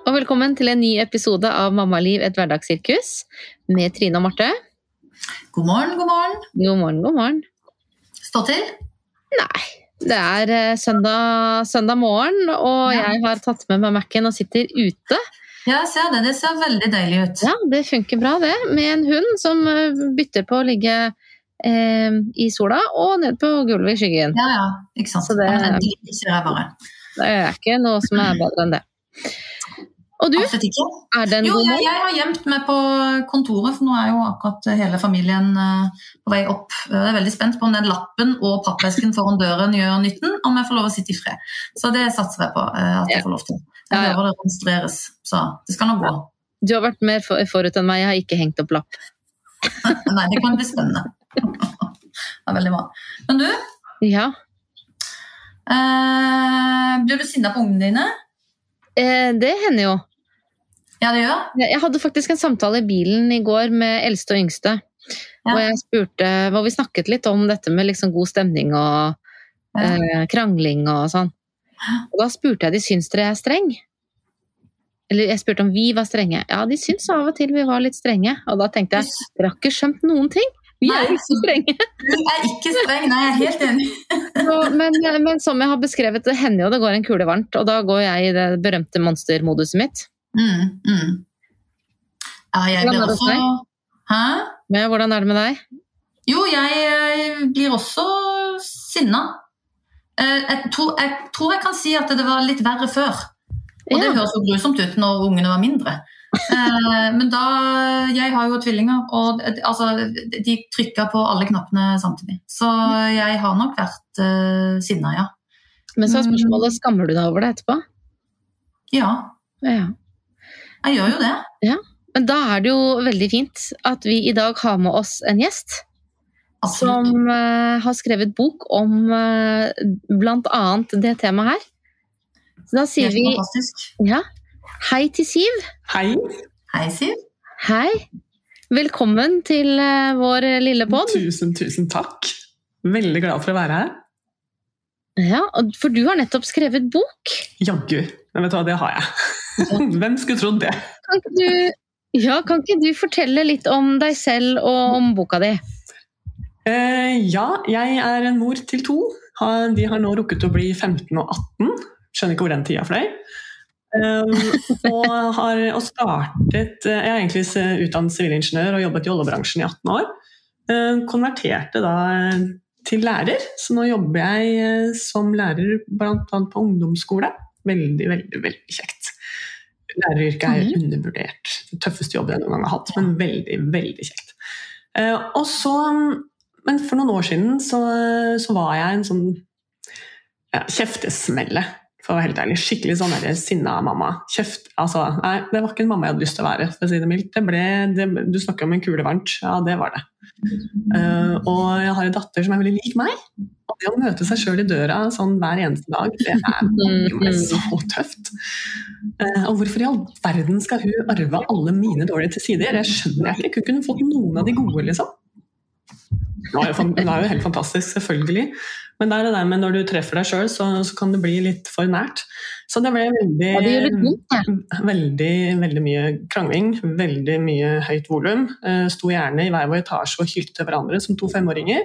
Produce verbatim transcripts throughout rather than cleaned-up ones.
og velkommen til en ny episode av Mammaliv, et hverdagssirkus med Trine og Marte. God morgen, god morgen. God morgen, god morgen. Stå til? Nei, det er søndag, søndag morgen, og ja. Jeg har tatt med meg Mac'en og sitter ute. Ja, jeg ser det. Det ser veldig deilig ut. Ja, det funker bra det, med en hund som bytter på å ligge eh, i sola og ned på gulvet i skyggen. Ja, ja, ikke sant. Så det, ja, det, ser jeg bare. det er ikke noe som er bedre enn det. Og du, er det en jo, god jeg, jeg har gjemt meg på kontoret, for nå er jo akkurat hele familien på vei opp. Jeg er veldig spent på om den lappen og pappesken foran døren gjør nytten, om jeg får lov å sitte i fred. Så det satser jeg på at jeg får lov til. Jeg hører det registreres, så det skal nå gå. Du har vært mer forut enn meg, jeg har ikke hengt opp lapp. Nei, det kan bli spennende. Det er veldig bra. Men du? Ja? Eh, blir du sinnet på ungene dine? Eh, det hender jo. Ja, det gjør. Jeg hadde faktisk en samtale i bilen i går med eldste og yngste, ja. hvor, jeg spurte, hvor vi snakket litt om dette med liksom god stemning og ja. eh, krangling og sånn. Og da spurte jeg, de syns dere er streng? Eller jeg spurte om vi var strenge. Ja, de syns av og til vi var litt strenge. Og da tenkte jeg, dere har ikke skjønt noen ting. Vi er jo ikke strenge. Du er ikke streng, nei, jeg er helt enig. Så, men, men som jeg har beskrevet, det hender jo det går en kule varmt, og da går jeg i det berømte monstermoduset mitt. Mm, mm. Ja, jeg blir også... Hæ? Ja, hvordan er det med deg? Jo, jeg blir også sinna. Jeg tror, jeg tror jeg kan si at det var litt verre før. Og det ja. høres jo grusomt ut når ungene var mindre. Men da, jeg har jo tvillinger, og altså, de trykker på alle knappene samtidig. Så jeg har nok vært uh, sinna, ja. Men så er spørsmålet, skammer du deg over det etterpå? Ja. ja. Jeg gjør jo det. Ja. Men da er det jo veldig fint at vi i dag har med oss en gjest. Absolutt. Som uh, har skrevet bok om uh, blant annet det temaet her. Så da sier vi... Fantastisk. Ja. Hei til Siv. Hei. Hei, Siv. Hei. Velkommen til uh, vår lille podd. Tusen, tusen takk. Veldig glad for å være her. Ja, for du har nettopp skrevet bok. Jaggu. Men vet du hva, det har jeg. Hvem skulle trodd det? Kan ikke du, ja, kan ikke du fortelle litt om deg selv og om boka di? Uh, ja, jeg er en mor til to. De har nå rukket å bli femten og atten. Skjønner ikke hvor den tida fløy. Um, og har og startet jeg er egentlig utdannet sivilingeniør og jobbet i oljebransjen i atten år. Uh, konverterte da til lærer, så nå jobber jeg som lærer blant annet på ungdomsskole. Veldig, veldig, veldig kjekt. Læreryrket er undervurdert. Det tøffeste jobben jeg noen gang har hatt, men veldig, veldig kjekt. Uh, og så, men for noen år siden så, så var jeg en sånn ja, kjeftesmelle. For å være helt ærlig, skikkelig sånn der sinna mamma. Kjeft, altså, nei, det var ikke en mamma jeg hadde lyst til å være, for å si det mildt. Det ble, det, du snakker om en kule varmt, ja, det var det. Uh, og jeg har en datter som er veldig lik meg, og det å møte seg selv i døra sånn hver eneste dag, det er meg så tøft. Uh, og hvorfor i all verden skal hun arve alle mine dårlige til sider? Det skjønner jeg ikke. Hun kunne fått noen av de gode, liksom. Hun er jo, hun er jo helt fantastisk, selvfølgelig. Men det er det der med når du treffer deg selv, så, så kan det bli litt for nært. Så det ble veldig, ja, det gjør litt vondt, ja. veldig, veldig mye krangling, veldig mye høyt volum. Uh, sto gjerne i hver vår etasje og hylte til hverandre som to femåringer.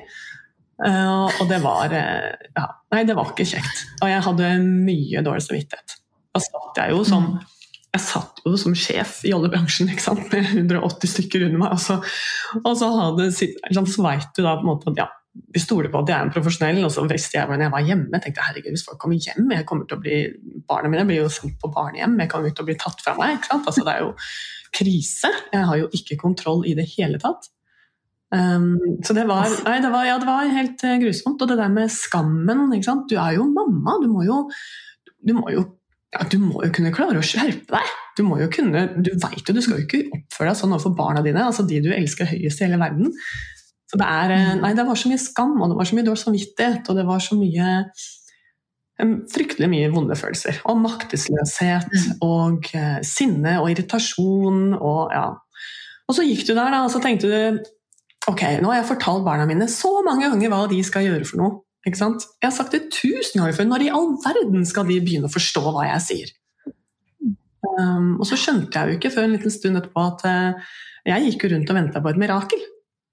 Uh, og det var, uh, ja, nei, det var ikke kjekt. Og jeg hadde mye dårlig samvittighet. Da satt jeg jo som... Jeg satt jo som sjef i oljebransjen, ikke sant, med hundre og åtti stykker under meg, og så, og så, hadde, så vet du da på en måte at ja, vi stoler på at jeg er en profesjonell, og så visste jeg når jeg var hjemme, jeg tenkte herregud, hvis folk kommer hjem, jeg kommer til å bli, barna mine blir jo sendt på barnehjem, jeg kommer til å bli tatt fra meg, ikke sant, altså det er jo krise, jeg har jo ikke kontroll i det hele tatt. Um, så det var, nei, det var, ja, det var helt grusomt, og det der med skammen, ikke sant, du er jo mamma, du må jo, du må jo Ja, du må jo kunne klare å skjerpe deg. Du må jo kunne, du vet jo, du skal jo ikke oppføre deg sånn overfor barna dine, altså de du elsker høyest i hele verden. Så det er, nei, det var så mye skam, og det var så mye dårlig samvittighet, og det var så mye, fryktelig mye vonde følelser, og maktesløshet, og uh, sinne, og irritasjon, og ja. Og så gikk du der da, og så tenkte du, ok, nå har jeg fortalt barna mine så mange ganger hva de skal gjøre for noe. Ikke sant? Jeg har sagt det tusen ganger før. Når i all verden skal de begynne å forstå hva jeg sier? Um, og så skjønte jeg jo ikke før en liten stund etterpå at uh, jeg gikk jo rundt og ventet på et mirakel.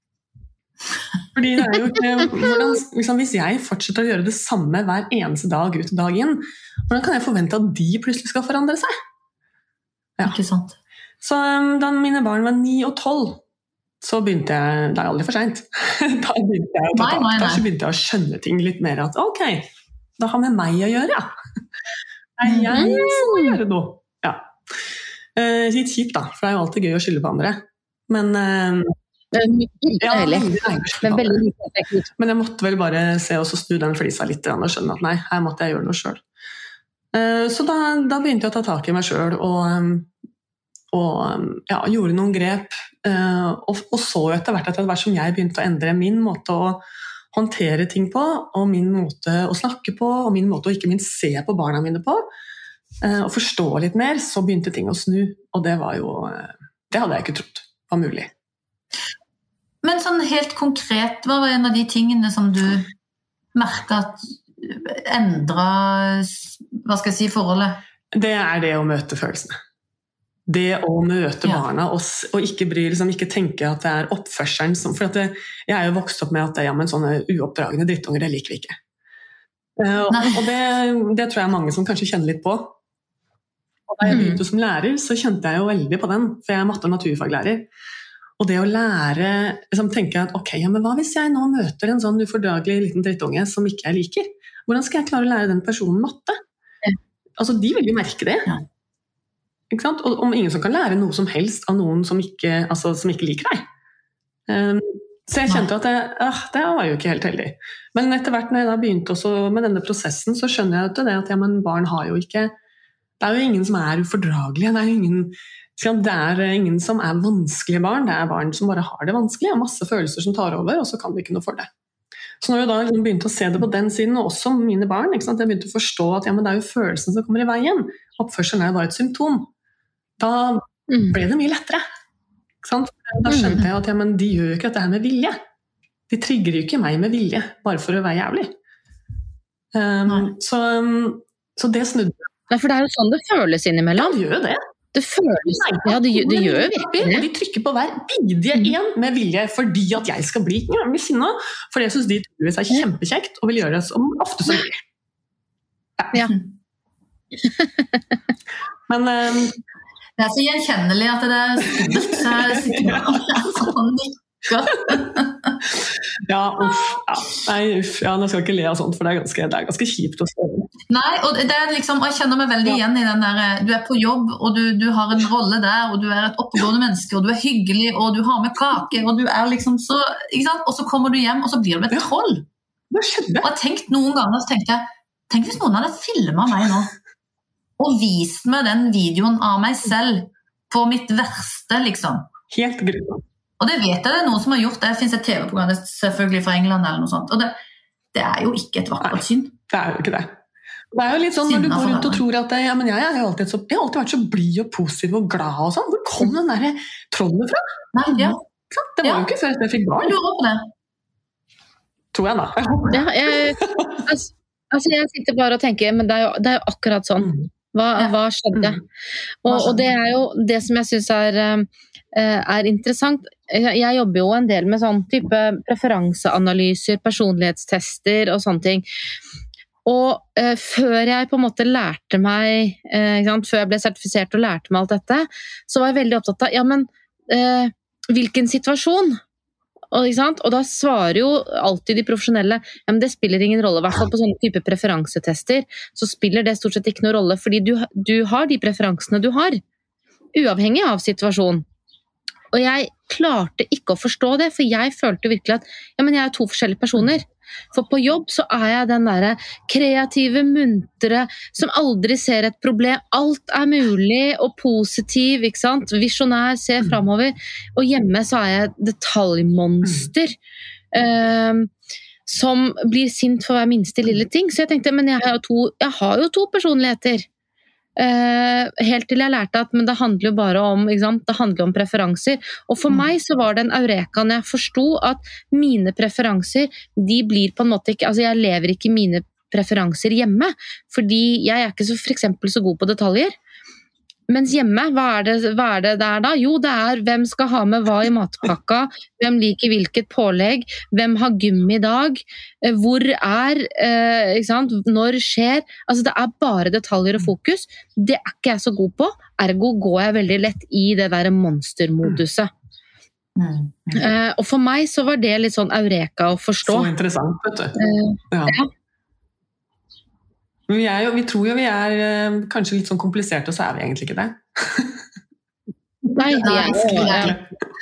Fordi det er jo ikke, hvordan, liksom, hvis jeg fortsetter å gjøre det samme hver eneste dag ut og dag inn, hvordan kan jeg forvente at de plutselig skal forandre seg? Ja. Ikke sant. Så um, da mine barn var ni og tolv, så begynte jeg, det er aldri for sent, da begynte jeg å ta tak, nei, nei, nei. Så begynte jeg å skjønne ting litt mer, at ok, det har med meg å gjøre, ja. Nei, jeg som må gjøre noe. Ja. Uh, litt kjipt da, for det er jo alltid gøy å skylde på andre. Men, uh, ja, veldig, men, veldig men jeg måtte vel bare se og snu den flisa litt og skjønne at nei, her måtte jeg gjøre noe selv. Uh, så da, da begynte jeg å ta tak i meg selv og, um, og ja, gjorde noen grep uh, og, og så etter hvert at etter hvert som jeg begynte å endre min måte å håndtere ting på, og min måte å snakke på, og min måte å ikke minst se på barna mine på, uh, og forstå litt mer, så begynte ting å snu, og det var jo, uh, det hadde jeg ikke trodd var mulig. Men sånn helt konkret, hva var en av de tingene som du merket at endret, hva skal jeg si, forholdet? Det er det å møte følelsene. Det å møte ja. barna og, og ikke bry, liksom, ikke tenke at det er oppførselen som, for at det, jeg er jo vokst opp med at ja, men sånne uoppdragende drittunger, det liker vi ikke. Uh, og det, det tror jeg er mange som kanskje kjenner litt på. Og da jeg begynte som lærer, så kjente jeg jo veldig på den, for jeg er matte- og naturfaglærer. Og det å lære, liksom, tenke at ok, ja, men hva hvis jeg nå møter en sånn ufordragelig liten drittunge som ikke jeg liker? Hvordan skal jeg klare å lære den personen matte? Ja. Altså, de vil jo merke det. Ja. Ikke sant? Og om ingen som kan lære noe som helst av noen som ikke, altså, som ikke liker deg. Um, så jeg kjente at det, ah, det var jo ikke helt heldig. Men etter hvert når jeg da begynte også med denne prosessen, så skjønner jeg det at ja, men barn har jo ikke, det er jo ingen som er ufordragelige, det er jo ingen, det er ingen som er vanskelige barn, det er barn som bare har det vanskelig, og masse følelser som tar over, og så kan de ikke noe for det. Så når jeg da begynte å se det på den siden, og også mine barn, ikke sant? Jeg begynte å forstå at ja, men det er jo følelsen som kommer i veien, oppførselen er jo bare et symptom. Da ble det mye lettere. Ikke sant? Da skjønte jeg at ja, men de gjør jo ikke dette her med vilje. De trigger jo ikke meg med vilje, bare for å være jævlig. Um, så, så det snudde. Nei, for det er jo sånn det føles innimellom. Ja, det gjør det. Det føles, ja, det, det gjør jo virkelig. De trykker på hver bidige en med vilje fordi at jeg skal bli ja, med sinne, for jeg synes de tydeligvis er kjempekjekt og vil gjøre det som ofte som mulig. Ja. Ja. Men um, det er så gjenkjennelig at det er skummelt, så jeg sitter med sånn nikker. Ja, uff, ja. Nei, uff, ja, jeg skal ikke le av sånt, for det er ganske, det er ganske kjipt å stå. Nei, og det er liksom, jeg kjenner meg veldig igjen i den der, du er på jobb, og du, du har en rolle der, og du er et oppegående menneske, og du er hyggelig, og du har med kake, og du er liksom så, ikke sant? Og så kommer du hjem, og så blir du et troll. Hva skjedde? Og jeg tenkte noen ganger, så tenkte jeg, tenk hvis noen hadde filmet meg nå, og vist meg den videoen av meg selv på mitt verste, liksom. Helt grunnen. Og det vet jeg, det er noen som har gjort det. Det finnes et T V-program, selvfølgelig fra England eller noe sånt. Og det, det er jo ikke et vakkert syn. Det er jo ikke det. Det er jo litt sånn når du går rundt og tror at ja, men jeg, er jo alltid så, jeg har alltid vært så blid og positiv og glad og sånn. Hvor kom den der trollen fra? Nei, ja. Det var ja. jo ikke før jeg fikk barn. Jeg lurer på det. Tror jeg da. Jeg håper det. Ja, jeg, altså, altså jeg sitter bare og tenker, men det er jo, det er jo akkurat sånn. Hva, hva skjedde? Og, og det er jo det som jeg synes er, er interessant. Jeg jobber jo en del med sånn type preferanseanalyser, personlighetstester og sånne ting. Og uh, før jeg på en måte lærte meg, uh, ikke sant, før jeg ble sertifisert og lærte meg alt dette, så var jeg veldig opptatt av, ja, men uh, hvilken situasjon? Og, ikke sant? Og da svarer jo alltid de profesjonelle, ja, men det spiller ingen rolle, i hvert fall på sånne type preferansetester, så spiller det stort sett ikke noe rolle, fordi du, du har de preferansene du har, uavhengig av situasjon. Og jeg klarte ikke å forstå det, for jeg følte virkelig at ja, men jeg er to forskjellige personer. For på jobb så er jeg den der kreative, muntre, som aldri ser et problem. Alt er mulig og positiv, ikke sant? Visjonær, ser fremover. Og hjemme så er jeg detaljmonster, um, som blir sint for hver minste lille ting. Så jeg tenkte, men jeg har jo to, jeg har jo to personligheter. Uh, helt til jeg lærte at men det handler jo bare om, ikke sant? Det handler om preferanser, og for mm. meg så var det en eureka når jeg forstod at mine preferanser, de blir på en måte ikke, altså jeg lever ikke mine preferanser hjemme, fordi jeg er ikke så, for eksempel så god på detaljer, Mens hjemme, hva er, det, hva er det der da? Jo, det er hvem skal ha med hva i matpakka, hvem liker hvilket pålegg, hvem har gummi i dag, hvor er, eh, ikke sant? Når skjer, altså det er bare detaljer og fokus. Det er ikke jeg så god på, ergo går jeg veldig lett i det der monstermoduset. Mm. Mm. Eh, og for meg så var det litt sånn eureka å forstå. Så interessant, vet du. Eh, ja. ja. Vi, er jo, vi tror jo vi er eh, kanskje litt sånn kompliserte, og så er vi egentlig ikke det. Nei, vi er jo ja.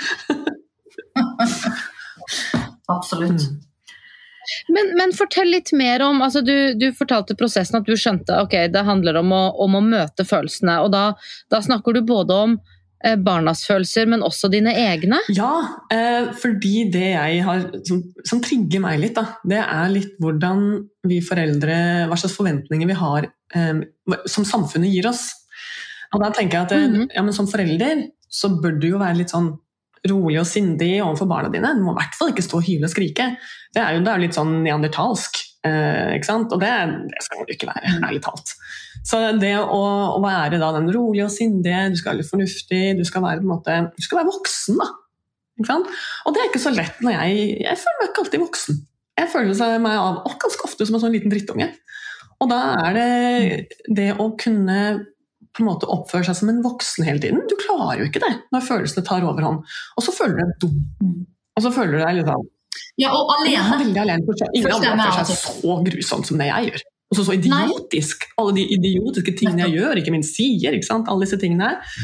Absolutt. Mm. Men, men fortell litt mer om, altså du, du fortalte prosessen at du skjønte, ok, det handler om å, om å møte følelsene, og da, da snakker du både om eh, barnas følelser, men også dine egne? Ja, eh, fordi det jeg har, som, som trigger meg litt, da, det er litt hvordan vi foreldre, hva slags forventninger vi har, eh, som samfunnet gir oss. Og da tenker jeg at eh, mm-hmm. ja, men som forelder, så bør du jo være litt sånn rolig og sindig overfor barna dine. Du må i hvert fall ikke stå og hyle og skrike. Det er jo, det er jo litt sånn neandertalsk, eh, ikke sant? Og det, det skal jo ikke være, ærlig talt. Så det å, å være da den rolige og sindige, du skal være litt fornuftig, du skal være, på en måte, du skal være voksen da. Ikke sant? Og det er ikke så lett når jeg, jeg føler meg ikke alltid voksen. Jeg føler meg av, og ganske ofte som en sånn liten drittunge. Og da er det det å kunne på en måte oppføre seg som en voksen hele tiden. Du klarer jo ikke det når følelsene tar overhånd. Og så føler du deg dum. Og så føler du deg litt av. Ja, og alene. Veldig alene. Ingen andre oppfører seg så grusomt som det jeg gjør. Og så så idiotisk. Nei. Alle de idiotiske tingene jeg gjør, ikke minst sier, ikke sant? Alle disse tingene her.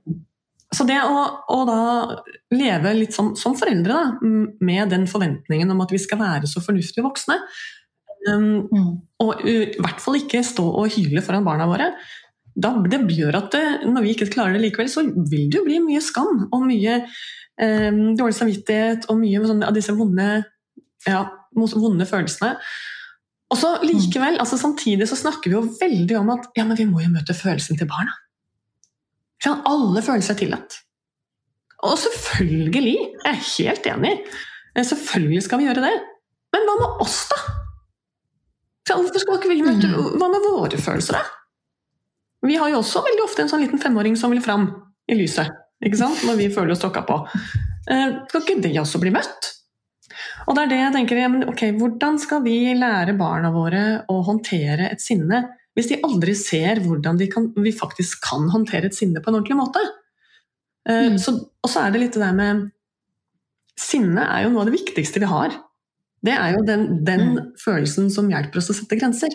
Så det å, å da leve litt som, som foreldre da, med den forventningen om at vi skal være så fornuftige voksne, um, mm. og i hvert fall ikke stå og hyle foran barna våre, da, det gjør at det, når vi ikke klarer det likevel, så vil det jo bli mye skam og mye um, dårlig samvittighet og mye sånn, av disse vonde, ja, vonde følelsene. Og så likevel, altså samtidig så snakker vi jo veldig om at ja, men vi må jo møte følelsen til barna. For alle følelser er tillatt. Og selvfølgelig, jeg er helt enig, selvfølgelig skal vi gjøre det. Men hva med oss da? Hvorfor skal ikke vi møte, hva med våre følelser da? Vi har jo også veldig ofte en sånn liten femåring som vil fram i lyset, ikke sant? Når vi føler oss tråkket på. Skal ikke det også bli møtt? Og det er det jeg tenker, ja, men, ok, hvordan skal vi lære barna våre å håndtere et sinne hvis de aldri ser hvordan de kan, vi faktisk kan håndtere et sinne på en ordentlig måte? Mm. Så, og så er det litt det der med sinne er jo noe av det viktigste vi har. Det er jo den, den mm. følelsen som hjelper oss å sette grenser.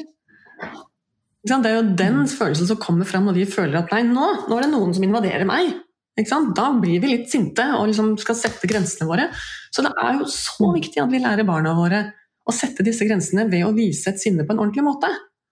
Det er jo den mm. følelsen som kommer frem når vi føler at nei, nå, nå er det noen som invaderer meg. Ikke sant? Da blir vi litt sinte og liksom skal sette grensene våre. Så det er jo så viktig at vi lærer barna våre å sette disse grensene ved å vise et sinne på en ordentlig måte.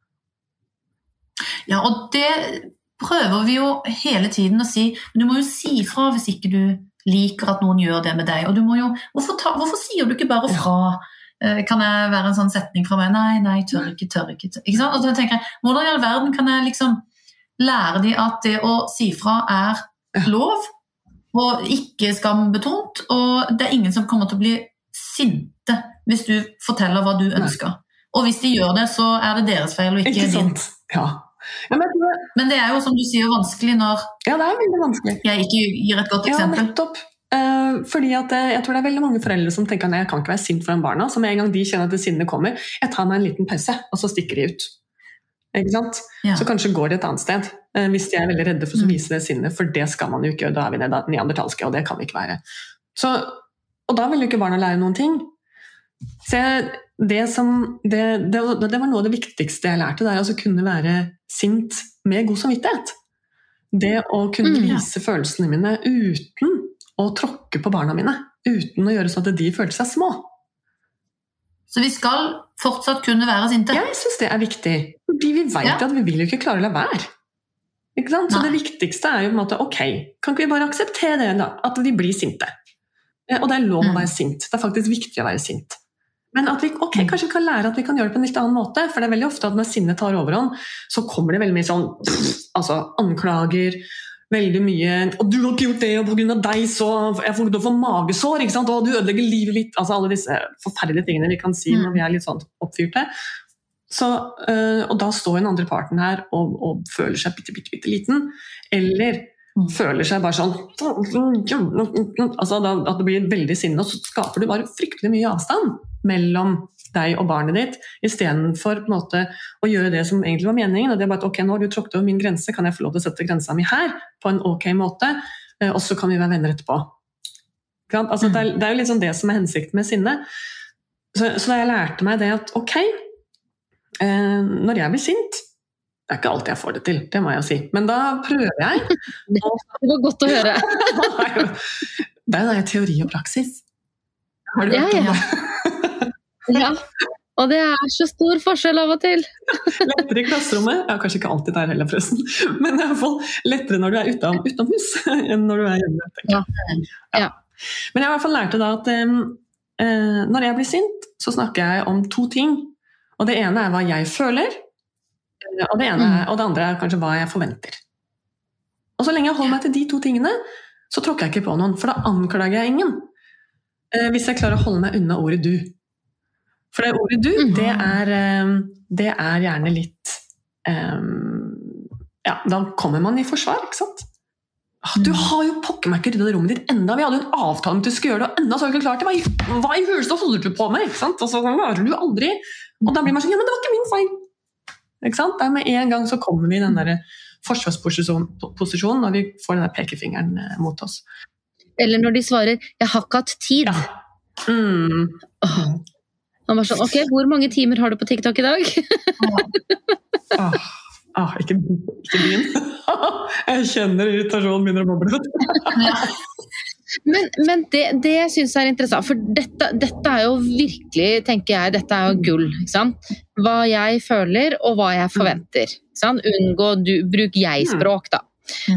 Ja, og det prøver vi jo hele tiden å si, men du må jo si fra hvis ikke du liker at noen gjør det med deg, og du må jo, hvorfor, ta, hvorfor sier du ikke bare fra? Kan jeg være en sånn setning fra meg? Nei, nei, tør ikke, tør ikke, tør. Ikke sant? Og så tenker jeg, hvordan i all verden kan jeg liksom lære de at det å si fra er lov, og ikke skambetont, og det er ingen som kommer til å bli sinte hvis du forteller hva du ønsker. Og hvis de gjør det, så er det deres feil, og ikke, ikke din. Ja. Ja, men, men det er jo, som du sier, vanskelig når ja, det er veldig vanskelig. Jeg ikke gir et godt eksempel. Ja, nettopp. Uh, fordi at uh, jeg tror det er veldig mange foreldre som tenker at jeg kan ikke være sint foran barna, så med en gang de kjenner at det sinnet kommer, jeg tar meg en liten pause, og så stikker de ut. Ikke sant? Ja. Så kanskje går de et annet sted, uh, hvis de er veldig redde for å vise det sinnet, for det skal man jo ikke gjøre, da er vi det neandertalske, og det kan vi ikke være. Så, og da vil jo ikke barna lære noen ting. Så det, som, det, det, det var noe av det viktigste jeg lærte, det er å kunne være sint med god samvittighet. Det å kunne mm, ja. vise følelsene mine uten å tråkke på barna mine, uten å gjøre sånn at de føler seg små. Så vi skal fortsatt kunne være sinte? Jeg synes det er viktig, fordi vi vet ja. at vi vil jo ikke klare å la være. Ikke sant? Så Nei. det viktigste er jo på en måte, ok, kan ikke vi bare akseptere det da, at vi blir sinte? Og det er lov å være sint, det er faktisk viktig å være sint. Men at vi ok, kanskje vi kan lære at vi kan gjøre det på en litt annen måte, for det er veldig ofte at når sinnet tar overhånd, så kommer det veldig mye sånn, altså anklager, veldig mye, og du har ikke gjort det, og på grunn av deg så jeg får, får magesår, ikke sant? Og du ødelegger livet litt, altså alle disse forferdelige tingene vi kan si når vi er litt sånn oppfyrte. så, uh, og da står den andre parten her og, og føler seg bitte, bitte, bitte liten, eller mm. føler seg bare sånn, altså da, at det blir veldig sinne, og så skaper du bare fryktelig mye avstand mellom deg og barnet ditt, i stedet for på en måte, å gjøre det som egentlig var meningen, og det er bare at ok, nå har du tråkket over min grense, kan jeg få lov til å sette grensa mi her, på en ok måte, og så kan vi være venner etterpå. Altså, det, er, det er jo liksom det som er hensikten med sinne. Så, så da jeg lærte meg det at ok, eh, når jeg blir sint, det er ikke alltid jeg får det til, det må jeg si, men da prøver jeg. Det var godt å høre. Det er jo teori og praksis. Har du hørt om det? Ja, og det er så stor forskjell av og til. Lettere i klasserommet, ja, kanskje ikke alltid der heller forresten, men i hvert fall lettere når du er utom, utom hus enn når du er hjemme. Ja. Ja. Men jeg har i hvert fall lært da at um, uh, når jeg blir sint, så snakker jeg om to ting. Og det ene er hva jeg føler, og det, ene er, og det andre er kanskje hva jeg forventer. Og så lenge jeg holder meg til de to tingene, så tråkker jeg ikke på noen, for da anklager jeg ingen. Uh, hvis jeg klarer å holde meg unna ordet du. For det ordet du, mm. det, er, det er gjerne litt um, ja, da kommer man i forsvar, ikke sant? Du har jo pokker meg ikke ryddet rommet ditt enda, vi hadde jo en avtale om at du skulle gjøre det, og enda så har vi ikke klart det, hva, hva i huleste holder du på med, ikke sant? Og så klarer du aldri, og da blir man sånn, ja, men det var ikke min feil, ikke sant? Der med en gang så kommer vi i den der forsvarsposisjonen, når vi får den der pekefingeren mot oss. Eller når de svarer, jeg har ikke hatt tid. Ja. Mm. Åh. Han var sånn, ok, hvor mange timer har du på TikTok i dag? ah, ah, ikke, ikke din. Jeg kjenner irritasjonen begynner å boble. men men det, det jeg synes er interessant, for dette, dette er jo virkelig, tenker jeg, dette er jo gull, ikke sant? Hva jeg føler og hva jeg forventer. Ikke sant? Unngå, du, bruk jeg-språk da.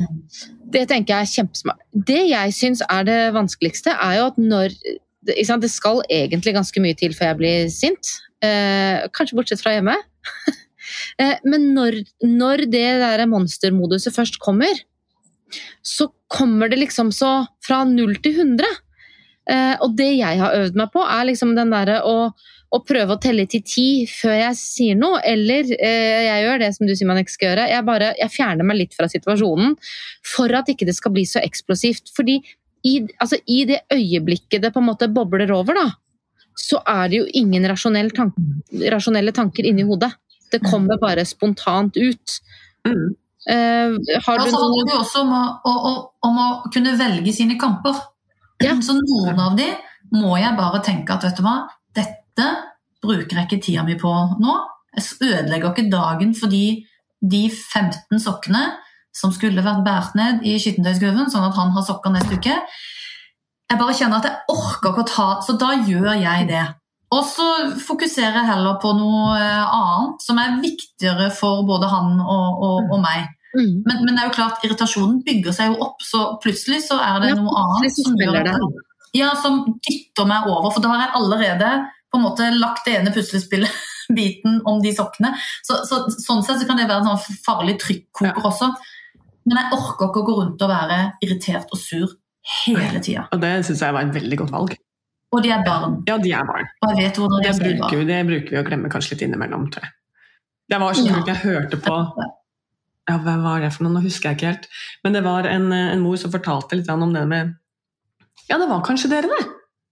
Det tenker jeg er kjempesmart. Det jeg synes er det vanskeligste er jo at når det skal egentlig ganske mye til før jeg blir sint, eh, kanskje bortsett fra hjemme. eh, men når, når det der monstermoduset først kommer, så kommer det liksom så fra null til hundre. Eh, og det jeg har øvd meg på er liksom den der å, å prøve å telle til ti før jeg sier noe, eller eh, jeg gjør det som du sier man ikke skal gjøre, jeg, bare, jeg fjerner meg litt fra situasjonen for at ikke det skal bli så eksplosivt, fordi I, altså, i det øyeblikket det på en måte bobler over da, så er det jo ingen rasjonell tank, rasjonelle tanker inni hodet. Det kommer bare spontant ut. Mm. Uh, har ja, du så handler det jo også om å, å, om å kunne velge sine kamper. Ja. Så noen av de må jeg bare tenke at, vet du hva, dette bruker jeg ikke tida mi på nå. Jeg ødelegger ikke dagen fordi de femten sokkene som skulle vært bært ned i skittentøyskurven, sånn at han har sokker neste uke. Jeg bare kjenner at jeg orker ikke å ta, så da gjør jeg det. Og så fokuserer jeg heller på noe annet, som er viktigere for både han og, og, og meg. Mm. Men, men det er jo klart, irritasjonen bygger seg jo opp, så plutselig så er det ja, noe annet som, gjør det. Ja, som dytter meg over, for da har jeg allerede på en måte lagt det ene puslespillet biten om de sokkene. Så, så, sånn sett så kan det være en sånn farlig trykkoker ja. Også. Men jeg orker ikke å gå rundt og være irritert og sur hele tiden. Og det synes jeg var et veldig godt valg. Og de er barn. Ja, de er barn. Og jeg vet hvordan de det er bruker, barn. Det bruker vi å glemme kanskje litt innimellom, tror jeg. Det var sånn at jeg hørte på, ja, hva var det for noe? Nå husker jeg ikke helt. Men det var en, en mor som fortalte litt om det med, ja, det var kanskje dere det.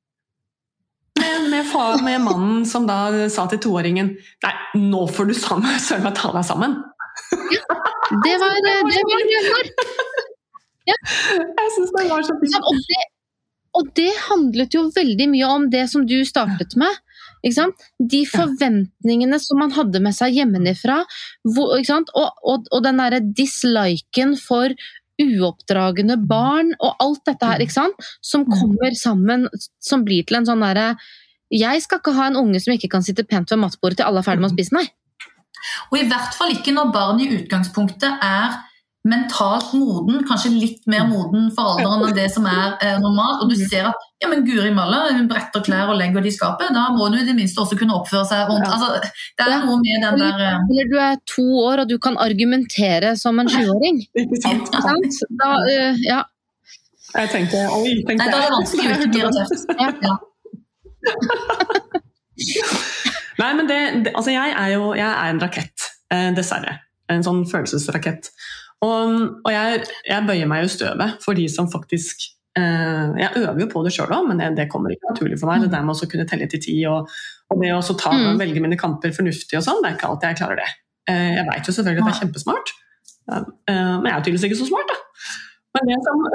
Med, med, far, med mannen som da sa til toåringen, nei, nå får du sammen, søren meg ta deg sammen. Det var det, det var det. Ja. Jeg synes det var så fint. Og det, og det handlet jo veldig mye om det som du startet med, ikke sant? De forventningene som man hadde med seg hjemmefra, hvor, ikke sant? Og, og, og den der disliken for uoppdragende barn og alt dette her, ikke sant? Som kommer sammen, som blir til en sånn der, jeg skal ikke ha en unge som ikke kan sitte pent ved matbordet til alle er ferdig med å spise, nei. Og i hvert fall ikke når barn i utgangspunktet er mentalt moden, kanskje litt mer moden for alderen enn det som er eh, normalt, og du ser at, ja, men Guri Malla, hun bretter klær og legger de i skapet, da må du i det minste også kunne oppføre seg rundt. Altså, det er ja. Noe med den der... Eh... Eller du er to år, og du kan argumentere som en sjuåring. Ikke sant? Ja. sant? Da, uh, ja. Jeg tenkte, oi, tenkte Nei, da er det vanskelig å ikke bli irritert. Ja, ja. Nei, men det, det, altså jeg er jo jeg er en rakett, eh, dessverre. En sånn følelsesrakett. Og, og jeg, jeg bøyer meg jo støvet for de som faktisk eh, jeg øver jo på det selv også, men det, det kommer ikke naturlig for meg. Det der med å kunne telle til ti og, og det å ta og mm. velge mine kamper fornuftig og sånn, det er ikke alltid jeg klarer det. Eh, jeg vet jo selvfølgelig at det er kjempesmart, ja, eh, men jeg er tydeligvis ikke så smart da. Men det som,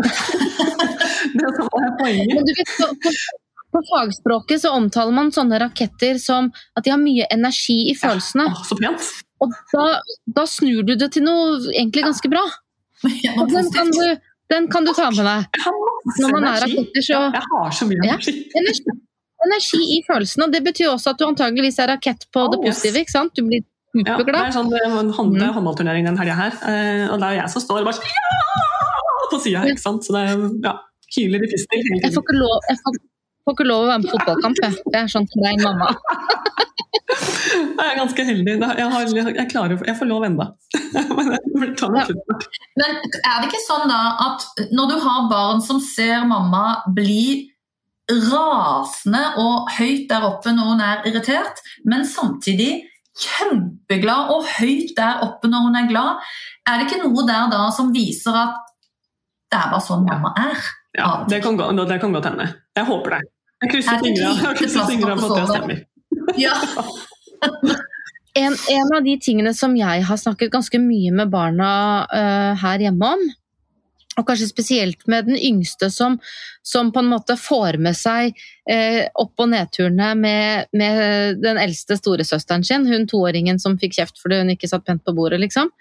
det som er poenget. Men du vet, på, på, på fagspråket så omtaler man sånne raketter som at de har mye energi i følelsene. Ja, så pent. Og da, da snur du det til noe egentlig ganske bra. Og den kan du, den kan du ta med deg. Når man er raketter, så... Jeg har så mye energi. Ja, energi. Energi i følelsene, og det betyr også at du antageligvis er rakett på det positive, ikke sant? Du blir superglad. Ja, det er sånn en hånd, håndballturnering den helgen her, og det er jeg som står bare sånn, ja, på siden her, ikke sant? Så det er, ja, hyler i fistel hele tiden. Jeg får ikke lov, jeg får, får ikke lov å være med fotballkamp, jeg. Det er sånn for deg, mamma. Jeg er ganske heldig. Jeg, har, jeg, klarer, jeg får lov enda. Men, ja. Men er det ikke sånn da at når du har barn som ser mamma bli rasende og høyt der oppe når hun er irritert, men samtidig kjempeglad og høyt der oppe når hun er glad, er det ikke noe der da som viser at det er bare sånn mamma er? Ja, det kan gå, det kan godt hende. Jeg håper det. Jeg krysser fingre på at det stemmer. Ja. en, en av de tingene som jeg har snakket ganske mye med barna uh, her hjemme om, og kanskje spesielt med den yngste som, som på en måte får med seg uh, opp- og nedturene med, med den eldste storesøsteren sin, hun toåringen som fikk kjeft fordi hun ikke satt pent på bordet, liksom.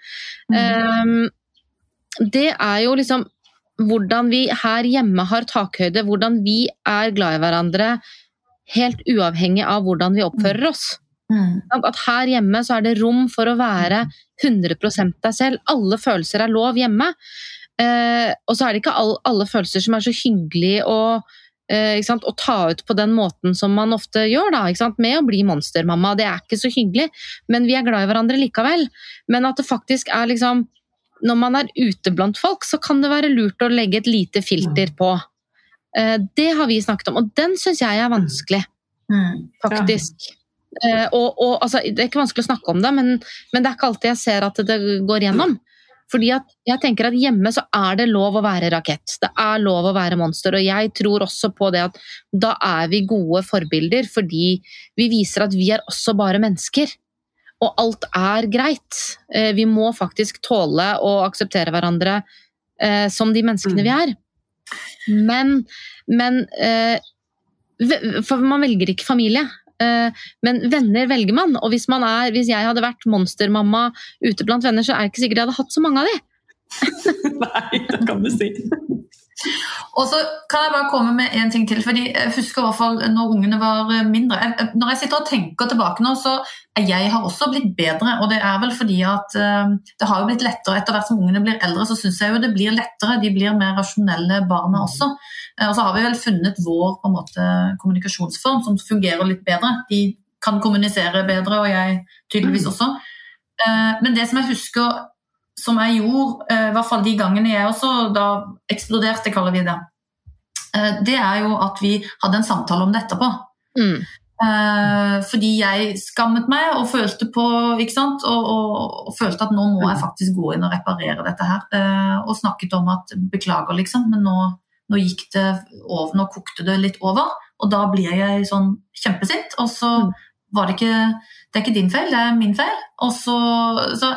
Mm. Um, det er jo liksom hvordan vi her hjemme har takhøyde, hvordan vi er glad i hverandre, helt uavhengig av hvordan vi oppfører oss. Mm. At her hjemme så er det rom for å være hundre prosent deg selv. Alle følelser er lov hjemme. Eh, og så er det ikke all, alle følelser som er så hyggelig å, eh, ikke sant, å ta ut på den måten som man ofte gjør da, ikke sant, med å bli monstermamma. Det er ikke så hyggelig, men vi er glad i hverandre likevel. Men at det faktisk er liksom, når man er ute blant folk, så kan det være lurt å legge et lite filter på. Det har vi snakket om, og den synes jeg er vanskelig, mm, faktisk. Ja. Og, og, altså, det er ikke vanskelig å snakke om det, men, men det er ikke alltid jeg ser at det går gjennom. Fordi at jeg tenker at hjemme så er det lov å være rakett, det er lov å være monster, og jeg tror også på det at da er vi gode forbilder, fordi vi viser at vi er også bare mennesker, og alt er greit. Vi må faktisk tåle å akseptere hverandre eh, som de menneskene mm. vi er. Men, men eh, for man velger ikke familie, eh, men venner velger man, og hvis, man er, hvis jeg hadde vært monstermamma ute blant venner, så er det ikke sikkert jeg hadde hatt så mange av de. Nei, det kan du si. Og så kan jeg bare komme med en ting til, fordi jeg husker i hvert fall når ungene var mindre. Jeg, når jeg sitter og tenker tilbake nå, så jeg har også blitt bedre, og det er vel fordi at uh, det har jo blitt lettere etter hvert som ungene blir eldre, så synes jeg jo det blir lettere, de blir mer rasjonelle barna også. Uh, og så har vi vel funnet vår på en måte kommunikasjonsform som fungerer litt bedre. De kan kommunisere bedre, og jeg tydeligvis også. Uh, men det som jeg husker som jeg gjorde, i hvert fall de gangene jeg også da eksploderte, kaller vi det, det er jo at vi hadde en samtale om det etterpå. Mm. Fordi jeg skammet meg og følte på, ikke sant, og, og, og følte at nå må jeg faktisk gå inn og reparere dette her, og snakket om at beklager liksom, men nå, nå gikk det over, nå kokte det litt over, og da blir jeg sånn kjempesint, og så var det ikke, det er ikke din feil, det er min feil, og så, så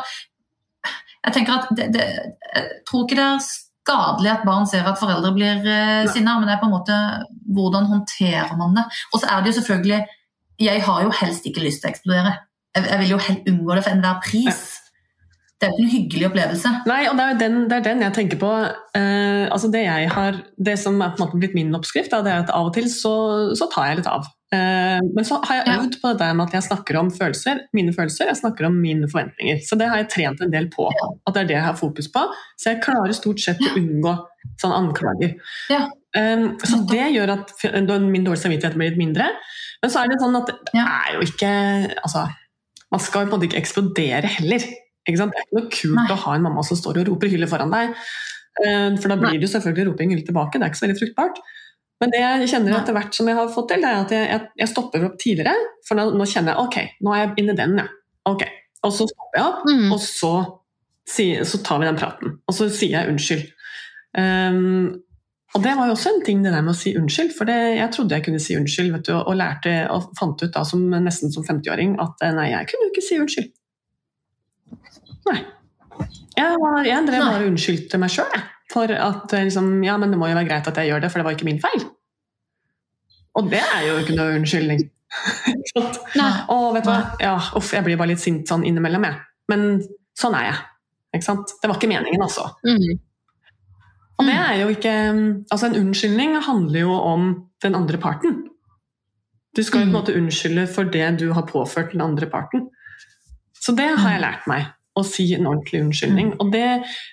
jeg tenker at det, det, jeg tror ikke det er skadelig at barn ser at foreldre blir eh, sinne, men det er på en måte hvordan håndterer man det. Og så er det jo selvfølgelig, jeg har jo helst ikke lyst til å eksplodere. Jeg, jeg vil jo helt unngå det for enhver pris. Det er jo en hyggelig opplevelse. Nei, og det er jo den, det er den jeg tenker på. Eh, altså det jeg har, det som er på en måte blitt min oppskrift, da, det er at av og til så, så tar jeg litt av. Men så har jeg øvd på det der med at jeg snakker om følelser, mine følelser, jeg snakker om mine forventninger. Så det har jeg trent en del på, at det er det jeg har fokus på. Så jeg klarer stort sett å unngå sånne anklager. Ja. Så det gjør at min dårlige samvittighet blir litt mindre. Men så er det sånn at det er jo ikke, altså, man skal jo på en måte ikke eksplodere heller. Ikke sant? Det er ikke noe kult Nei. Å ha en mamma som står og roper hylle foran deg. For da blir det jo selvfølgelig roping hylle tilbake, det er ikke så veldig fruktbart. Men det jeg kjenner etter hvert som jeg har fått til, det er at jeg, jeg, jeg stopper opp tidligere, for nå, nå kjenner jeg, ok, nå er jeg inne i den, ja. Ok, og så stopper jeg opp, mm. og så, så tar vi den praten, og så sier jeg unnskyld. Um, og det var jo også en ting det der med å si unnskyld, for det, jeg trodde jeg kunne si unnskyld, vet du, og lærte og fant ut da som, nesten som femti-åring at nei, jeg kunne jo ikke si unnskyld. Nei. Jeg, var, jeg drev bare unnskyld til meg selv, for at liksom, ja, men det må jo være greit at jeg gjør det, for det var ikke min feil. Og det er jo ikke noe unnskyldning. Og vet du hva, ja, uff, jeg blir bare litt sint sånn innimellom jeg. Men sånn er jeg, ikke sant? Det var ikke meningen altså. Mm. Og det er jo ikke, altså en unnskyldning handler jo om den andre parten. Du skal jo på en måte unnskylde for det du har påført den andre parten. Så det har jeg lært meg, å si en ordentlig unnskyldning. Og det,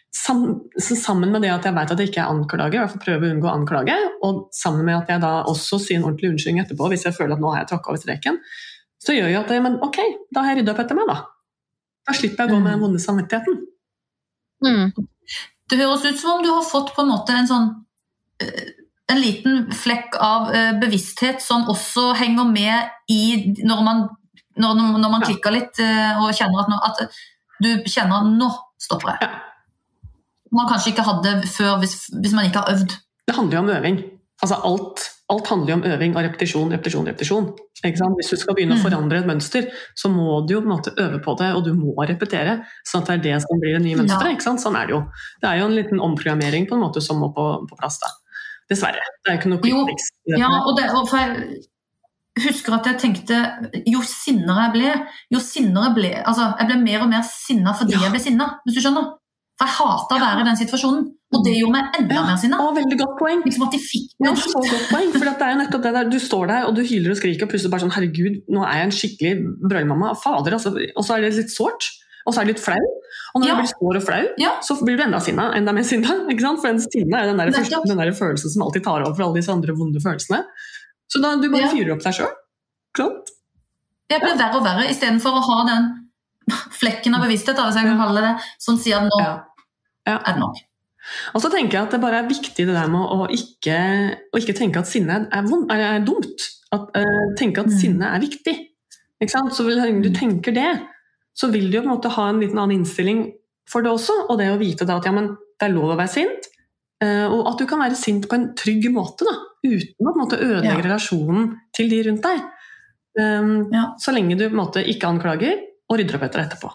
sammen med det at jeg vet at jeg ikke er anklager, i hvert fall prøver å unngå anklage, og sammen med at jeg da også sier en ordentlig unnskyldning etterpå, hvis jeg føler at nå har jeg tråkket over streken, så gjør jeg at jeg, men ok, da har jeg ryddet opp etter meg da. Da slipper jeg å gå med den vonde samvittigheten. Mm. Det høres ut som om du har fått på en måte en sånn en liten flekk av bevissthet som også henger med i når man, når, når man klikker litt og kjenner at, nå, at du kjenner at nå stopper jeg. Man kanskje ikke hadde før hvis, hvis man ikke har øvd. Det handler jo om øving. Altså alt, alt handler jo om øving og repetisjon, repetisjon, repetisjon. Ikke sant? Hvis du skal begynne å forandre et mønster, så må du jo på en måte øve på det, og du må repetere, sånn at det er det som blir det nye mønsteret. Ikke sant? Sånn er det jo. Det er jo en liten omprogrammering på en måte som må på, på plass da. Dessverre. Det er ikke noe quick-fix. Ja, og det, og for jeg husker at jeg tenkte, jo sinnere jeg ble, jo sinnere ble, altså jeg ble mer og mer sinnet fordi ja. Jeg ble sinnet, hvis du skjønner. For jeg hater å være i den situasjonen. Og det gjorde meg enda ja, mer sinne. Å, veldig godt poeng. Liksom at de fikk ja, så godt poeng, for det er jo nettopp det der, du står der og du hyler og skriker og plutselig bare sånn, herregud, nå er jeg en skikkelig brølmamma, fader, altså, og så er det litt sårt, og så er det litt flau, og når ja. Du blir sår og flau, ja. Så blir du enda sinna, enda mer sinna, ikke sant? For den sinne er den der, første, den der følelsen som alltid tar over for alle disse andre vonde følelsene. Så da du bare ja. Fyrer opp deg selv, klart. Jeg ble verre og verre, i stedet for å ha den flekken av bevissthet, hvis jeg kan kalle det, som sier nå ja. Ja. Er det nok. Og så tenker jeg at det bare er viktig det der med å ikke, å ikke tenke at sinne er, vond, er dumt. At, uh, tenke at mm. sinne er viktig. Ikke sant? Så vil du tenker det, så vil du jo på en måte ha en liten annen innstilling for det også, og det å vite da at ja, men det er lov å være sint, uh, og at du kan være sint på en trygg måte da, uten å på en måte ødelegge ja. Relasjonen til de rundt deg. Um, ja. Så lenge du på en måte ikke anklager, og rydder opp etter etterpå.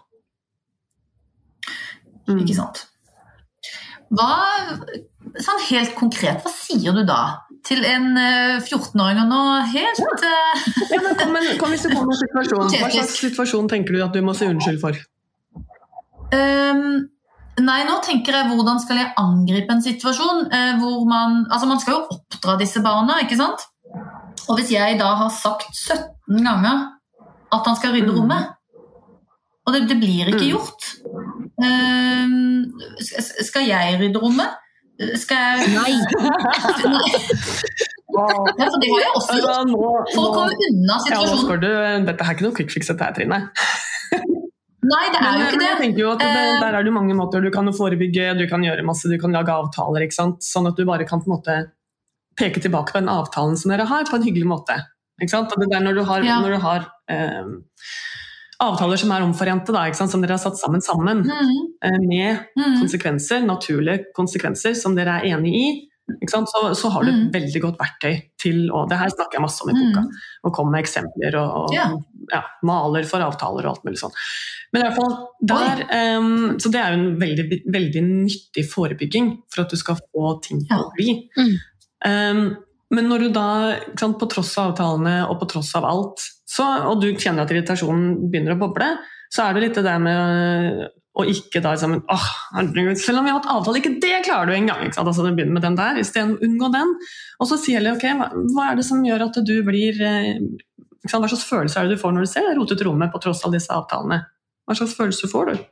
Mm. Ikke sant? Hva, sånn helt konkret, hva sier du da til en fjorten-åring og nå helt... Ja. Ja, men kom, men, kom hvis du kommer med situasjon. Hva slags situasjon tenker du at du må si unnskyld for? Um, nei, nå tenker jeg hvordan skal jeg angripe en situasjon uh, hvor man... Altså, man skal jo oppdra disse barna, ikke sant? Og hvis jeg da har sagt sytten ganger at han skal rydde rommet, og det, det blir ikke gjort. Uh, skal jeg rydde rommet? Skal jeg... Nei. Nei. Ja, for det har jeg også gjort. For å komme unna situasjonen. Ja, du, dette er ikke noe quick fix dette her, Trine. Nei, det er jo ikke det. Jeg tenker jo at det, der er det mange måter du kan forebygge, du kan gjøre masse, du kan lage avtaler, ikke sant? Sånn at du bare kan på en måte peke tilbake på den avtalen som dere har på en hyggelig måte. Ikke sant? Og det der når du har... Ja. Når du har um, avtaler som er omforente da, ikke sant? Som dere har satt sammen sammen mm. med mm. konsekvenser, naturlige konsekvenser som dere er enige i, ikke sant? Så, så har du et mm. veldig godt verktøy til, og det her snakker jeg masse om i boka, mm. og komme med eksempler og, og yeah. ja, maler for avtaler og alt mulig sånn. Men i hvert fall der, um, så det er jo en veldig, veldig nyttig forebygging for at du skal få ting til å bli. Mm. Um, men når du da, ikke sant, på tross av avtalene og på tross av alt, så, og du kjenner at irritasjonen begynner å boble, så er det litt det der med å ikke da sammen, åh, selv om vi har hatt avtale, ikke det klarer du en gang, ikke sant? Altså det begynner med den der, i stedet å unngå den, og så sier jeg, ok, hva, hva er det som gjør at du blir, ikke sant, hva slags følelse er det du får når du ser rotet rommet på tross av disse avtalene? Hva slags følelse får du?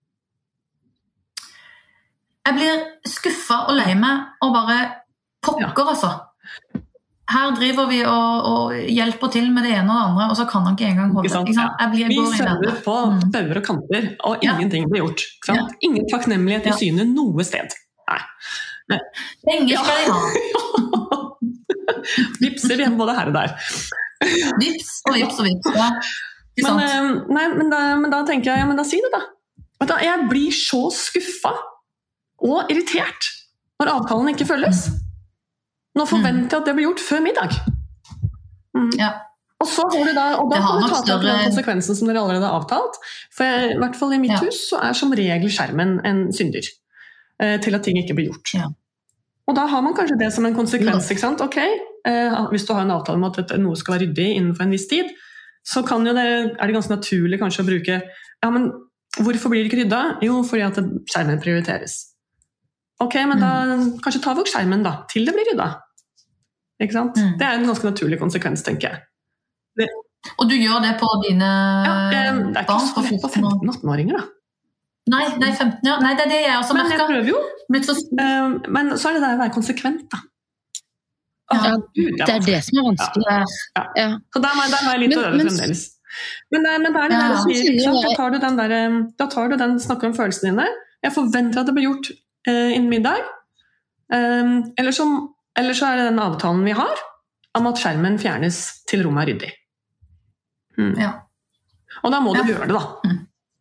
Jeg blir skuffet og lei meg, og bare pokker, ja. Altså. Her driver vi og, og hjelper til med det ene og det andre, og så kan han ikke engang holde. Ikke sant? Ikke sant? Jeg blir, jeg vi sømmer på mm. bauger og kanter, og ingenting ja. Blir gjort. Ikke sant? Ja. Ingen takknemlighet i ja. Synet noe sted. Nei. Penger skal de ha. Vipser hjemme både her og der. Vips og vips og vips, ja. Ikke Men, sant? eh, nei, men, da, men da tenker jeg, ja, men da si det da. Vet du, jeg blir så skuffet og irritert når avtalen ikke følges. Nå forventer jeg at det blir gjort før middag. Mm. Ja. Og så har du da, og da Det har kan du nok ta til større- den konsekvensen som dere allerede har avtalt. For jeg, i hvert fall i mitt Ja. hus så er som regel skjermen en synder eh, til at ting ikke blir gjort. Ja. Og da har man kanskje det som en konsekvens, ikke sant? Ok, eh, hvis du har en avtale om at dette- noe skal være ryddig innenfor en viss tid, så kan jo det, er det ganske naturlig kanskje å bruke, ja, men hvorfor blir det ikke rydda? Jo, fordi at skjermen prioriteres. Ok, men da kanskje ta vekk skjermen da, til det blir rydda. Ikke sant? Mm. Det er en ganske naturlig konsekvens, tenker jeg. Og du gjør det på dine Ja, det, det er ikke barn så lett på femten-åtten-åringer da. Nei, nei, femten, ja. Nei, det er det jeg også Men jeg merker. prøver jo. Blitt så... Eh, Men så er det der å være konsekvent da. Åh, Ja, Gud, Det er det som er vanskelig. Ja. Ja. Så der, må jeg- der har jeg litt Men- å øve men- fremdeles. Men, eh, men da er det Ja, der å si, ikke sant? Da jeg- tar du den der, eh, da tar du den, snakker om følelsene dine. Jeg forventer at det blir gjort eh, innen middag. Um, eller, så, eller så er det den avtalen vi har om at skjermen fjernes til rommet er ryddig. Mm. Ja. Og da må du Ja. gjøre det da.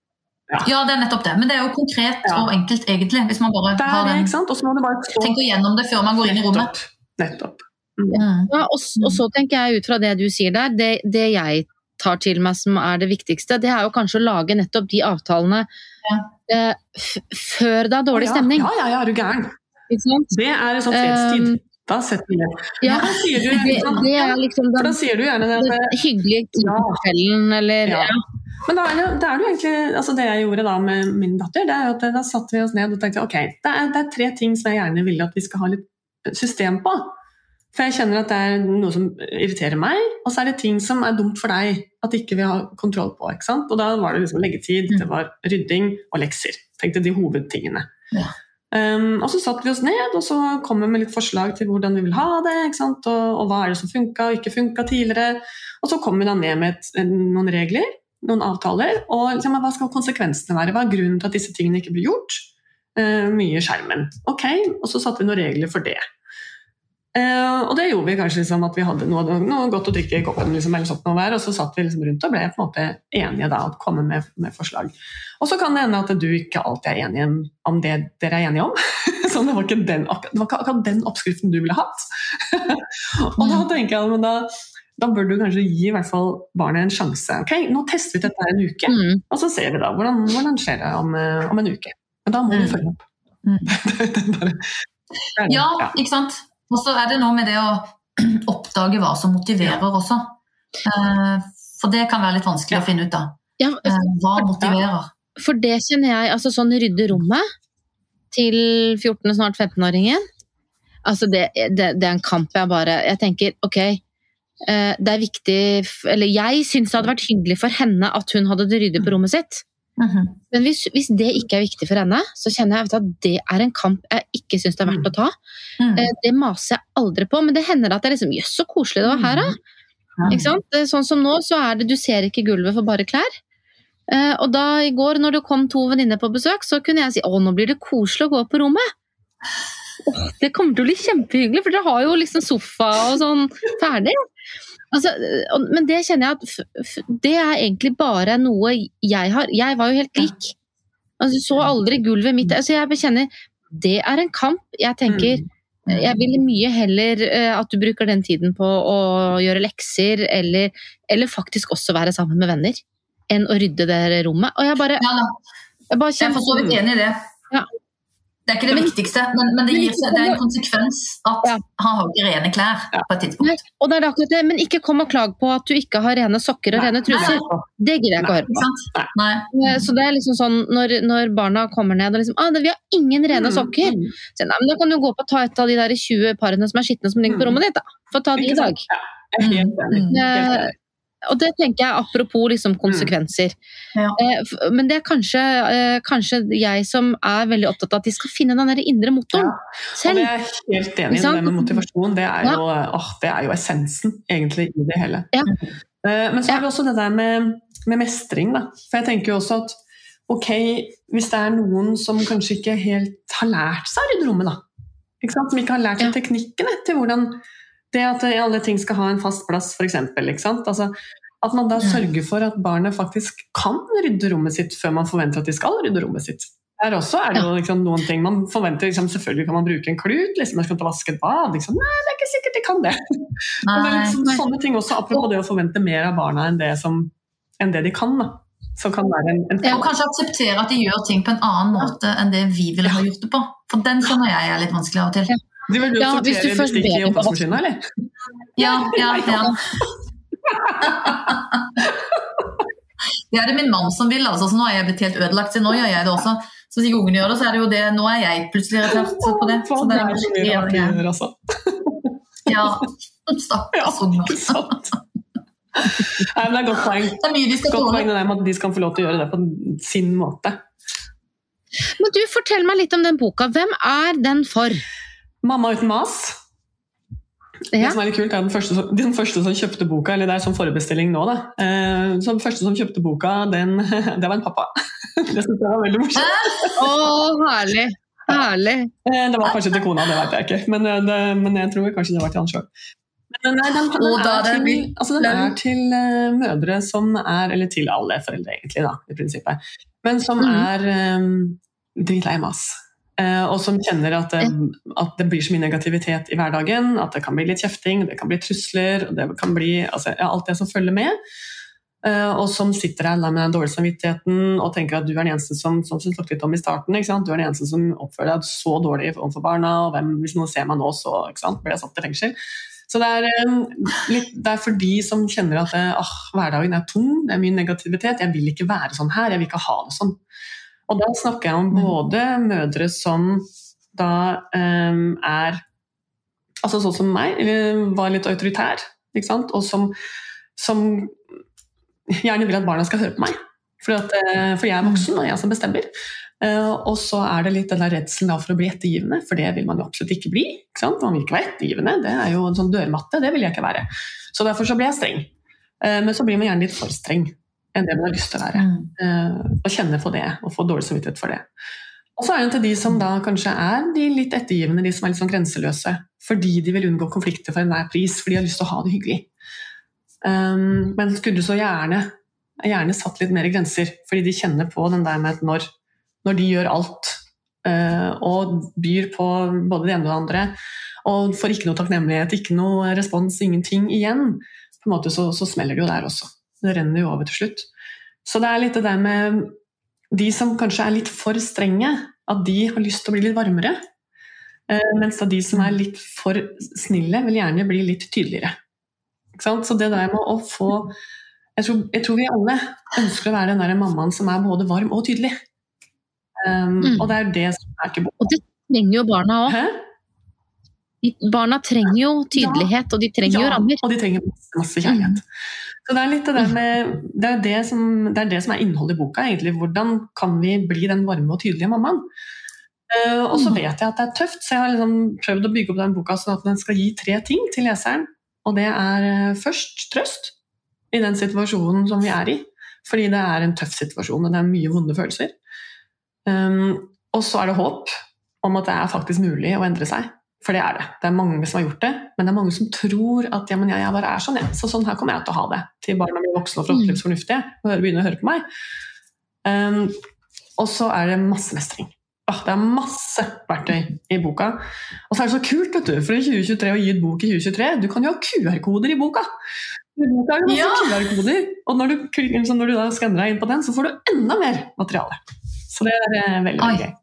Ja, det er nettopp det. Men det er jo konkret Ja. og enkelt, egentlig. Hvis man bare Det er har det, den, ikke sant? Og så må du bare stå tenker gjennom det før man går inn i rommet. nettopp. nettopp. Mm. Ja, og, s- og så tenker jeg ut fra det du sier der, det, det jeg tar til meg som er det viktigste, det er jo kanskje å lage nettopp de avtalene Ja. eh, f før det er dårlig Ja, stemning. Ja, ja, ja, er du gæren. Ikke sant? Det er en sånn fredstid. Um, Da setter vi det. Ja, Da sier du, det, det er liksom for da den, sier du gjerne det. den hyggelige Ja. kvelden, eller Ja. ja. Men da er det, det er det jo egentlig, altså det jeg gjorde da med min datter, det er jo at da satte vi oss ned og tenkte, ok, det er, det er tre ting som jeg gjerne vil at vi skal ha litt system på. For jeg kjenner at det er noe som irriterer meg, og så er det ting som er dumt for deg at ikke vi har kontroll på, ikke sant? Og da var det liksom leggetid, det var rydding og lekser. Tenkte de hovedtingene. Ja. Um, og så satte vi oss ned, og så kom vi med litt forslag til hvordan vi vil ha det, ikke sant? Og, og hva er det som funket og ikke funket tidligere. Og så kom vi da ned med et, en, noen regler, noen avtaler, og liksom, hva skal konsekvensene være? Hva er grunnen til at disse tingene ikke blir gjort? Uh, mye skjermen. Ok, og så satte vi noen regler for det. Uh, og det gjorde vi kanskje liksom, at vi hadde noe, noe godt å drikke i koppen, liksom, eller sånt noe hver, og så satt vi liksom rundt og ble på en måte enige da, å komme med, med forslag. Og så kan det hende at du ikke alltid er enig om, om det dere er enige om. Så det var ikke den, det var ikke akkurat den oppskriften du ville hatt. Og da tenker jeg, men da, da bør du kanskje gi i hvert fall barnet en sjanse. Ok, nå tester vi dette her en uke, Mm. og så ser vi da hvordan, hvordan skjer det om, eh, om en uke. Men da må du Mm. følge opp. Mm. Det er bare- det er det. Ja, ikke sant? Og så er det noe med det å oppdage hva som motiverer også. Eh, For det kan være litt vanskelig Ja. å finne ut av. Ja, Eh, Hva motiverer? for det kjenner jeg, altså sånn rydde rommet til fjorten, snart femten-åringen, altså det, det, det er en kamp jeg bare, jeg tenker, ok, eh, det er viktig, f- eller jeg synes det hadde vært hyggelig for henne at hun hadde det ryddig på rommet sitt, Mhm. men hvis, hvis det ikke er viktig for henne, så kjenner jeg vet du, at det er en kamp jeg ikke synes det er verdt å ta. Mm. Eh, Det maser jeg aldri på, men det hender at det er liksom, jøss, så koselig det var her da. Ikke sant? Det er sånn som nå, så er det, du ser ikke gulvet for bare klær. Eh, og da i går, når det kom to venninner på besøk, så kunne jeg si, å, nå blir det koselig å gå på rommet. Åh, det kommer til å bli kjempehyggelig, for dere har jo liksom sofa og sånn ferdig. Altså, og- men det kjenner jeg at f f det er egentlig bare noe jeg har. Jeg var jo helt lik. Altså, så aldri gulvet mitt. Altså, jeg kjenner, det er en kamp. Jeg tenker, jeg ville mye heller eh, at du bruker den tiden på å gjøre lekser, eller, eller faktisk også være sammen med venner, enn å rydde det rommet. Og jeg bare, Ja, da. jeg bare Jeg er kjenner, for så vidt enig i det. Ja. Det er ikke det viktigste, men, men det, gir, seg- det er en konsekvens at Ja. han har ikke rene klær på et tidspunkt. Nei, og det er akkurat det, men ikke kom og klag på at du ikke har rene sokker og Nei, rene truser. Det gidder jeg ikke å høre Ikke på. sant? Nei. Eh, Så det er liksom sånn, når, når barna kommer ned og liksom, ah, det, vi har ingen rene sokker. Mm, mm. Så, nei, men da kan du gå på og ta et av de der tjue parene som er skittende som ligger på Mm. rommet ditt da. Få ta de i Ikke dag. sant? Ja, jeg er helt enig. Mm. Helt Eh, enig. Og det tenker jeg apropos liksom konsekvenser. Ja. Eh, f- Men det er kanskje, eh, kanskje jeg som er veldig opptatt av at de skal finne den der indre motoren Ja. Og selv. det er jeg helt enig i. Ikke sant? Det med motivasjon, det er, Ja. jo, åh, det er jo essensen egentlig i det hele. Ja. Eh, Men så er det også det der med, med mestring. Da. For jeg tenker jo også at ok, hvis det er noen som kanskje ikke helt har lært seg å rydde rommet, da. Ikke sant? Som ikke har lært seg Ja. teknikkene til hvordan Det at alle ting skal ha en fast plass, for eksempel, ikke sant? Altså, at man da sørger for at barnet faktisk kan rydde rommet sitt før man forventer at de skal rydde rommet sitt. Der også er det jo liksom, noen ting man forventer, liksom, selvfølgelig kan man bruke en klut, liksom, man skal ta vaske et bad, liksom. Nei, det er ikke sikkert de kan det. Nei, det er liksom, sånne ting også, apropos det å forvente mer av barna enn det, som, enn det de kan, da. Så kan være en, en... Og kanskje akseptere at de gjør ting på en annen måte enn det vi ville ha gjort det på. For den skjønner jeg er litt vanskelig av og til. Du vil jo ja, sortere bestikk i oppvaskmaskinen, eller? Ja, ja, ja. Det er det min mann som vil, altså, så nå er jeg blitt helt ødelagt, så nå gjør jeg det også. Så hvis ikke ungen gjør det, så er det jo det, nå er jeg plutselig irritert på det. Så det er så mye rart gjør, altså. Ja, stakkars unger. Ikke sant. Nei, men det er godt poeng. Det er mye de skal godt poeng det der med at de skal få lov til å gjøre det på sin måte. Men du, fortell meg litt om den boka. Hvem er den for? Mamma uten mas. Ja. Det som er litt kult er den første, den første som kjøpte boka, eller det er som forbestilling nå da. Eh, så den første som kjøpte boka, den, det var en pappa. Det synes jeg var veldig morsomt. Åh, herlig. Herlig. Eh, det var kanskje til kona, det vet jeg ikke. Men, det, men jeg tror kanskje det var til han selv. Men nei, den, den, er til, altså den er til uh, mødre som er, eller til alle foreldre egentlig da, i prinsippet, men som mm. er um, dritlei mas, uh, og som kjenner at det, at det blir så mye negativitet i hverdagen, at det kan bli litt kjefting, det kan bli trusler, og det kan bli altså, ja, alt det som følger med, uh, og som sitter her med den dårlige samvittigheten og tenker at du er den eneste som, som vi snakket litt om i starten, ikke sant? Du er den eneste som oppfører deg så dårlig overfor barna, og hvem, hvis noen ser meg nå, så ikke sant? Blir jeg satt i fengsel. Så det er, litt, det er for de som kjenner at ah, hverdagen er tung, det er mye negativitet, jeg vil ikke være sånn her, jeg vil ikke ha det sånn. Og da snakker jeg om både mødre som da um, er, altså sånn som meg, eller var litt autoritær, ikke sant? Og som, som gjerne vil at barna skal høre på meg, for, at, for jeg er voksen og jeg som bestemmer. Uh, og så er det litt den der redselen for å bli ettergivende, for det vil man jo absolutt ikke bli, ikke sant? Man vil ikke være ettergivende, det er jo en sånn dørmatte, det vil jeg ikke være. Så derfor så blir jeg streng. Uh, men så blir man gjerne litt for streng enn det man har lyst til å være. Uh, og kjenne på det, og få dårlig samvittighet for det. Og så er det til de som da kanskje er de litt ettergivende, de som er litt sånn grenseløse, fordi de vil unngå konflikter for enhver pris, fordi de har lyst til å ha det hyggelig. Um, men skulle du så gjerne, gjerne satt litt mer grenser, fordi de kjenner på den der med et når, når de gjør alt uh, og byr på både det ene og det andre og får ikke noe takknemlighet, ikke noe respons, ingenting igjen, på en måte så, så smeller det jo der også. Det renner jo over til slutt. Så det er litt det der med de som kanskje er litt for strenge, at de har lyst til å bli litt varmere, uh, mens da de som er litt for snille vil gjerne bli litt tydeligere. Ikke sant? Så det der med å få jeg tror, jeg tror vi alle ønsker å være den der mammaen som er både varm og tydelig. Um, mm. Og det er det som er ikke bra. Og det trenger jo barna også. Hæ? Barna trenger jo tydelighet, ja. Og de trenger ja, jo rammer. Og de trenger masse, masse kjærlighet. Mm. Så det er litt det der med, det er det, som, det er det som er innholdet i boka, egentlig. Hvordan kan vi bli den varme og tydelige mammaen? Uh, og så vet jeg at det er tøft, så jeg har liksom prøvd å bygge opp den boka sånn at den skal gi tre ting til leseren. Og det er uh, først trøst i den situasjonen som vi er i. Fordi det er en tøff situasjon, og det er mye vonde følelser. Um, og så er det håp om at det er faktisk mulig å endre seg, for det er det. Det er mange som har gjort det, men det er mange som tror at ja, men jeg, jeg bare er sånn, ja. Så sånn her kommer jeg til å ha det, til barna blir voksne og forhåpentligvis fornuftige, og begynner å høre på meg. Um, og så er det masse mestring. Oh, det er masse verktøy i boka. Og så er det så kult, vet du, for i tjue tjuetre å gi et bok i tjue tjuetre, du kan jo ha Q R-koder i boka. Boka er jo masse ja. Q R-koder, og når du, når du da skanner deg inn på den, så får du enda mer materiale. Så det er veldig, veldig gøy.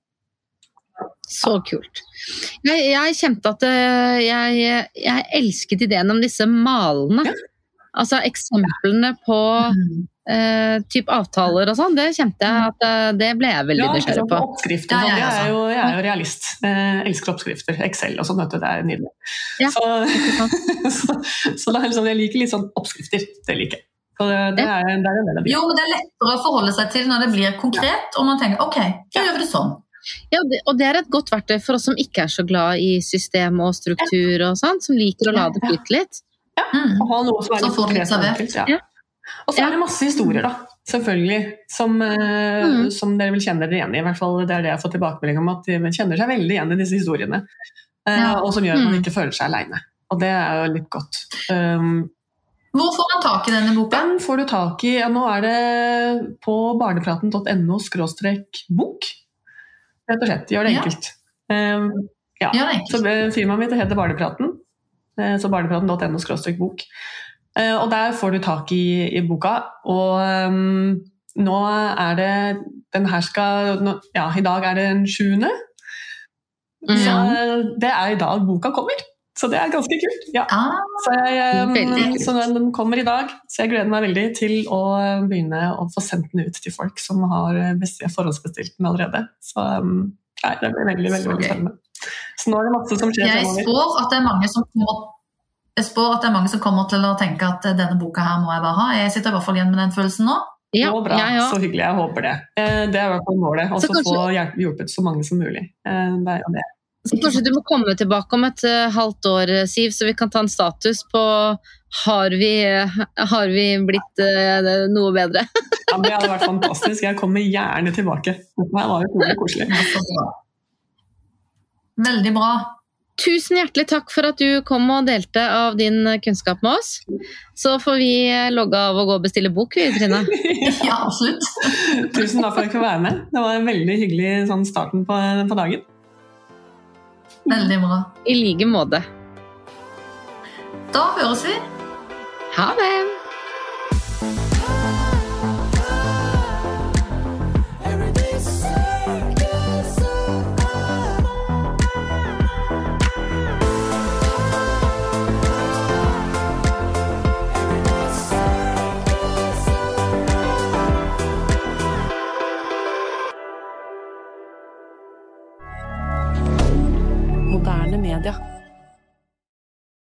Så kult. Jeg, jeg kjente at jeg, jeg elsket ideen om disse malene. Ja. Altså eksemplene på mm. eh, typ avtaler og sånn, det kjente jeg at det ble jeg veldig nysgjerrig på. Ja, oppskrifter. Ja, jeg, er jo, jeg er jo realist. Jeg elsker oppskrifter, Excel og sånn, vet du, det er nydelig. Ja. Så, så, så det er liksom, jeg liker litt sånn oppskrifter, det liker jeg. Så det, det er, det er en del av det. Jo, men det er lettere å forholde seg til når det blir konkret, og man tenker, ok, da gjør vi det sånn. Ja, og det er et godt verktøy for oss som ikke er så glad i system og struktur og sånt, som liker å la det flytte litt. Ja, og ha noe som er litt konkret. Ja. Og så er det masse historier da, selvfølgelig, som, mm. som dere vil kjenne dere igjen i, i hvert fall det er det jeg har fått tilbakemelding om, at de kjenner seg veldig igjen i disse historiene, ja. Og som gjør at man ikke føler seg alene. og det er jo litt godt. Um, Hvor får man tak i denne boka? Den får du tak i, ja, nå er det på barnepraten punktum no skråstrek bok. Rett og slett, gjør det enkelt. Ja. Um, ja. Gjør det enkelt. Så firmaet mitt heter Barnepraten, så barnepraten punktum no skråstrek bok. Uh, og der får du tak i, i boka, og um, nå er det, den her skal, nå, ja, i dag er det den sjuende, mm. så det er i dag boka kommer. Så det er ganske kult, ja. Ah, så, jeg, så den kommer i dag, så jeg gleder meg veldig til å begynne å få sendt den ut til folk som har forhåndsbestilt den allerede. Så nei, det blir veldig, veldig, veldig spennende. Så nå er det masse som skjer jeg fremover. Spår at det er mange som kommer, jeg spår at det er mange som kommer til å tenke at denne boka her må jeg bare ha. Jeg sitter i hvert fall igjen med den følelsen nå. Ja, så bra, ja, ja. Så hyggelig, jeg håper det. Det er i hvert fall målet, og så kanskje... få hjulpet så mange som mulig. Det er det. Så kanskje du må komme tilbake om et uh, halvt år, Siv, så vi kan ta en status på har vi, har vi blitt uh, noe bedre? Ja, det hadde vært fantastisk. Jeg kommer gjerne tilbake. Det var jo veldig koselig. Veldig bra. Tusen hjertelig takk for at du kom og delte av din kunnskap med oss. Så får vi logge av og gå og bestille bok, vi, Trine. Ja, absolutt. Tusen takk for at jeg fikk være med. Det var en veldig hyggelig sånn, starten på, på dagen. Veldig bra. I like måte. Da høres vi. Ha det. Moderne media.